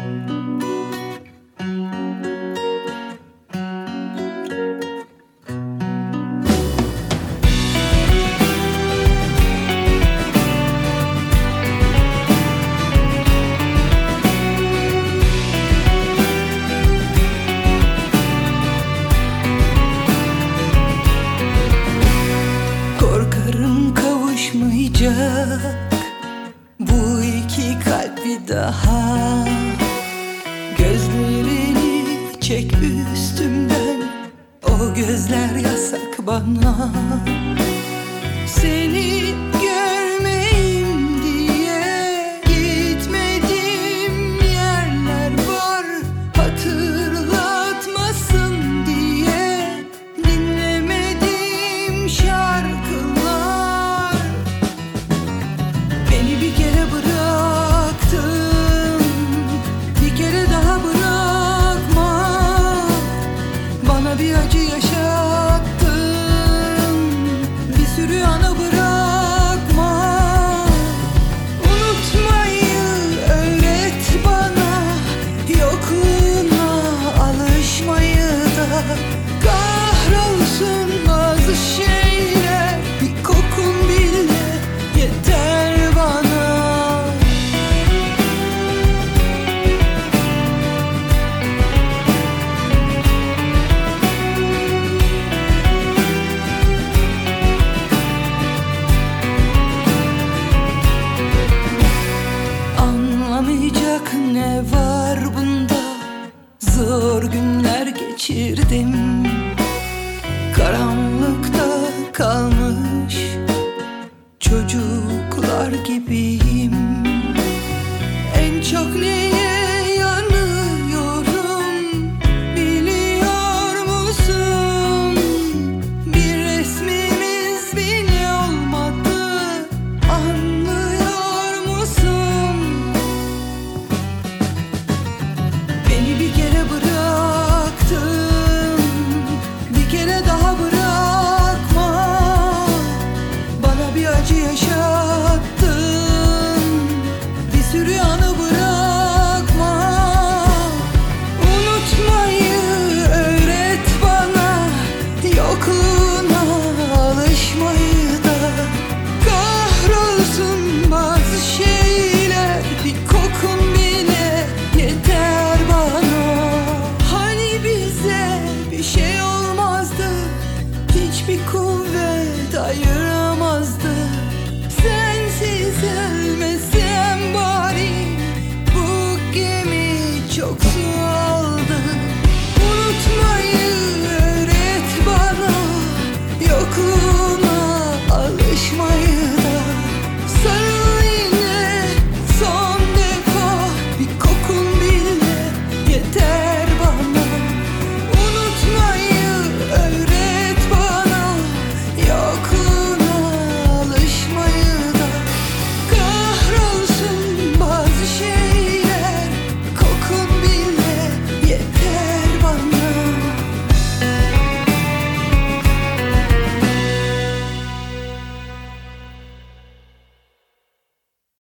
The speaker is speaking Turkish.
Bu iki kalp bir daha. Gözlerini çek üstümden, o gözler yasak bana. Seni görmeyeyim diye gitmediğim yerler var. Hatırlatmasın diye dinlemediğim şarkılar. Beni bir kere bıraktın, bir kere daha bırakma. Bana bir acı yaşattın, bir sürü anı bırakma. Unutmayı öğret bana, yokluğuna alışmayı da. Kahrolsun bazı şeyler, bir kokun bile yeter bana. Anlamayacak ne var bunda? Zor günler geçirdim, karanlıkta kalmış çocuklar gibiyim. En çok neye yanıyorum biliyor musun? Bir resmimiz bile olmadı, anlıyor musun? Beni bir kere bıraktın, bir kere daha bırakma. Bana bir acı yaşattın, bir sürü anı bırakma. Unutmayı öğret bana, yokluğuna alışmayı da. Kahrolsun bazı şeyler, bir kokun bile yeter bana. Hani bize bir şey olmazdı, hiçbir kuvvet ayıramazdı. Sensiz ölmesem bari, bu gemi çok su